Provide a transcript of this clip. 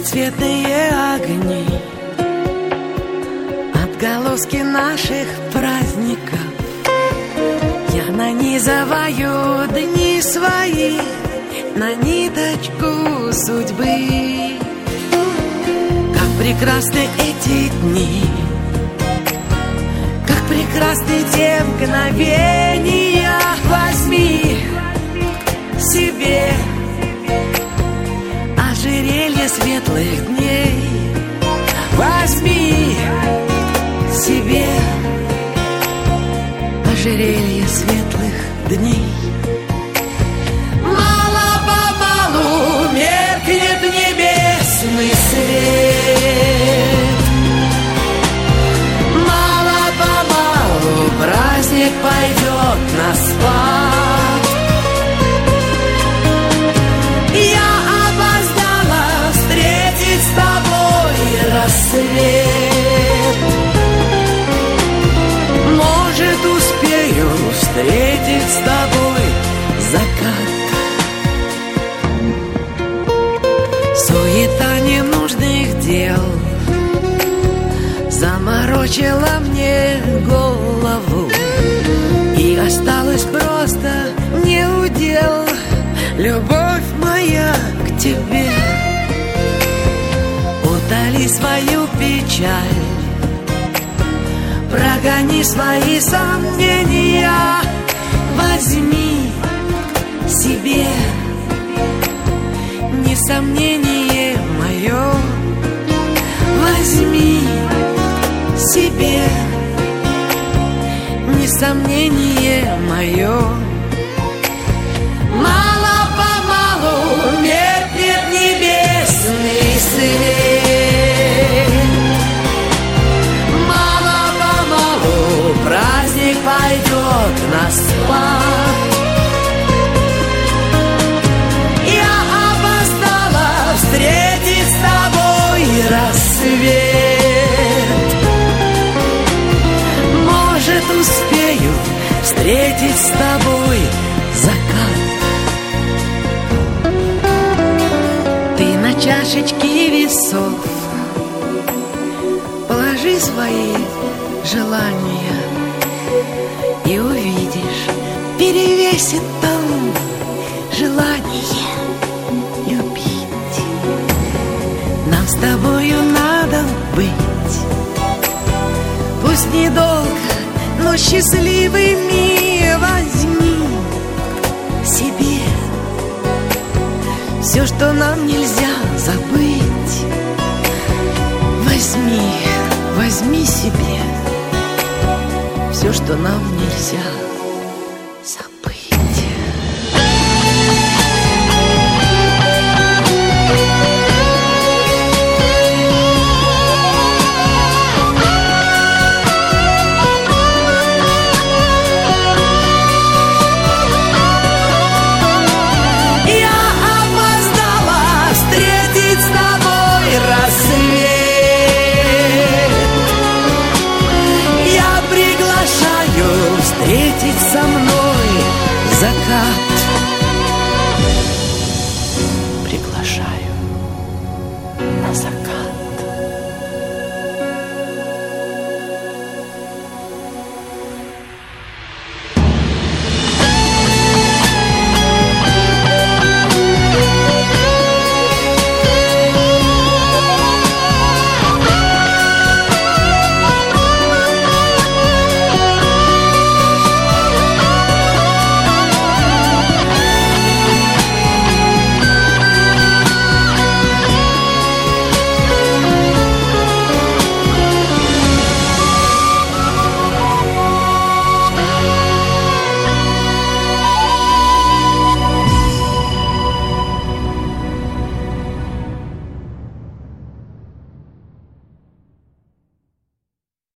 разноцветные огни, отголоски наших праздников. Я нанизываю дни свои на ниточку судьбы. Как прекрасны эти дни, как прекрасны те мгновения. Возьми себе ожерелье светлых дней. Возьми себе ожерелье светлых дней. Мало-помалу меркнет небесный свет. Мало-помалу праздник пойдет на спад. Я опоздала встретить с тобой рассвет. Может, успею встретить с тобой закат. Суета ненужных дел заморочила мне голову, и осталось просто неудел. Любовь моя к тебе, утоли свою печаль, прогони свои сомнения. Возьми себе несомнение мое. Возьми себе несомнение мое. Мало-помалу меркнет небесный свет. Мало-помалу праздник пойдет на спад. Я опоздала встретить с тобой рассвет. Может, успею встретить с тобой закат. Ты на чашечке весов положи свои желания, и увидишь, перевесит там желание любить. Нам с тобою надо быть, пусть недолго, но счастливыми. Возьми себе все, что нам нельзя забыть. Возьми себе все, что нам нельзя